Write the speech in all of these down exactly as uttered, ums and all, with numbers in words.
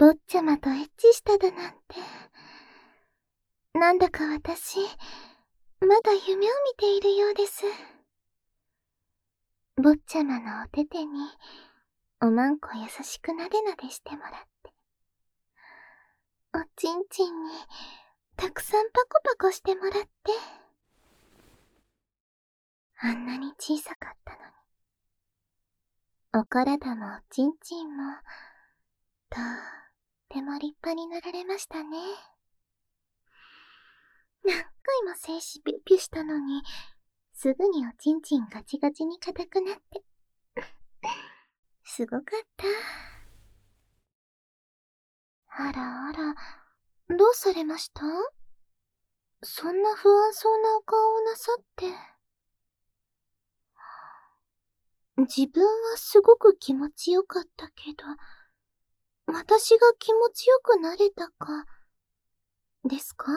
坊ちゃまとエッチしただなんて。なんだか私、まだ夢を見ているようです。坊ちゃまのお手手に、おまんこ優しくなでなでしてもらって。おちんちんに、たくさんパコパコしてもらって。あんなに小さかったのに。お体もおちんちんも、とっても立派になられましたね。何回も精子ピュッピュしたのに、すぐにおちんちんガチガチに硬くなって。すごかった。あらあら、どうされました？そんな不安そうなお顔をなさって。自分はすごく気持ちよかったけど、私が気持ちよくなれたか、ですか？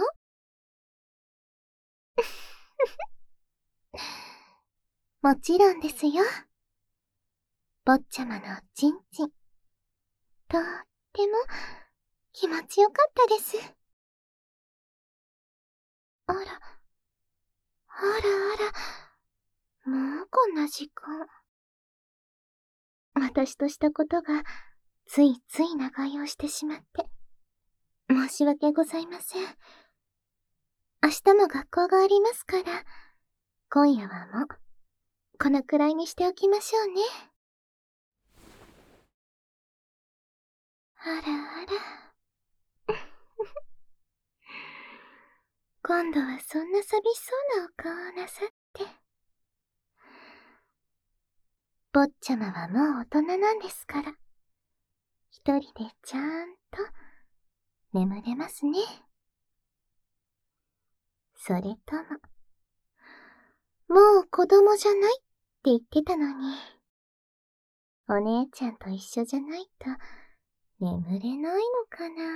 もちろんですよ。坊ちゃまのおちんちん。とっても気持ちよかったです。あら、あらあら、もうこんな時間。私としたことが、ついつい長居をしてしまって。申し訳ございません。明日も学校がありますから、今夜はもう、このくらいにしておきましょうね。あらあら。今度はそんな寂しそうなお顔をなさって。坊ちゃまはもう大人なんですから、一人でちゃんと眠れますね。それとも、もう子供じゃないって言ってたのに、お姉ちゃんと一緒じゃないと眠れないのかな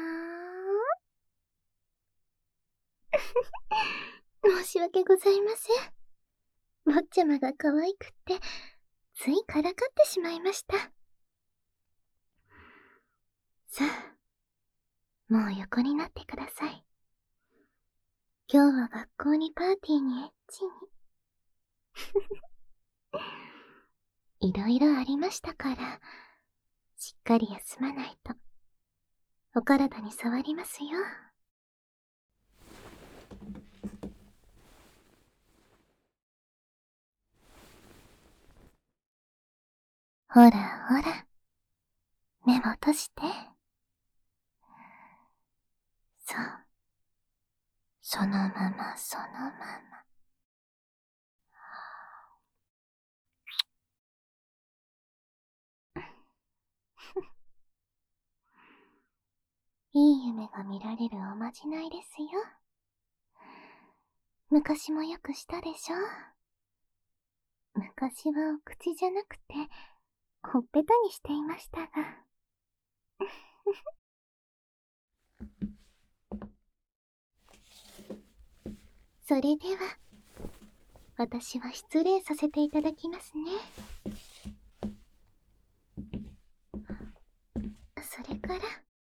申し訳ございません。坊ちゃまが可愛くって、ついからかってしまいました。さあ、もう横になってください。今日は学校にパーティーにエッチに。いろいろありましたから、しっかり休まないと、お体に触りますよ。ほらほら、目も閉じて。そう。そのままそのまま。いい夢が見られるおまじないですよ。昔もよくしたでしょ。昔はお口じゃなくて、ほっぺたにしていましたが。それでは、私は失礼させていただきますね。それから、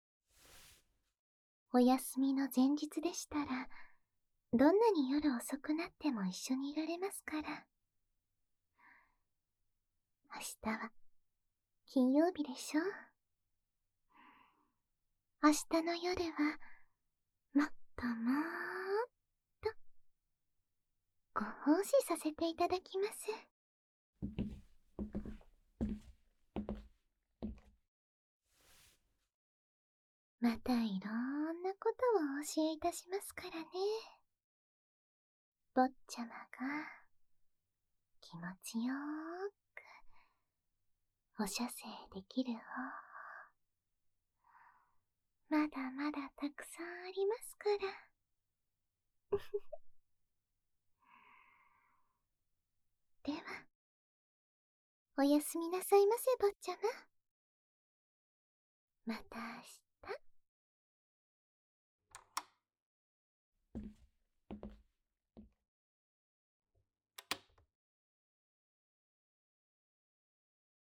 お休みの前日でしたら、どんなに夜遅くなっても一緒にいられますから。明日は、金曜日でしょ。明日の夜は、もっともーっと、ご奉仕させていただきます。またいろんなことをお教えいたしますからね。坊ちゃまが気持ちよーくお射精できる方法、まだまだたくさんありますから。では、おやすみなさいませ、坊ちゃま。また明日。